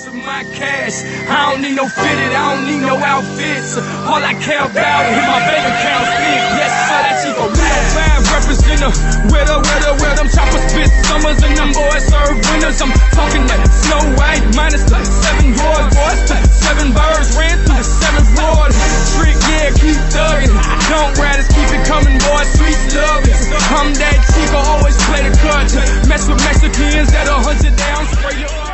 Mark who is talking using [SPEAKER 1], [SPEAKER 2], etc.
[SPEAKER 1] of my cash. I don't need no fitted, I don't need no outfits. All I care about is my bank account split. Yes, sir, that Chico Rap represent her. Where them choppers spit summers and them boys serve winters. I'm talking that Snow White minus the 7 boys. The 7 birds ran through the 7th ward. Trick, yeah, keep thugging. Don't riders, keep it coming, boys. Streets love it. I'm that Chico, always play the cut. Mess with Mexicans that 100 down, spray your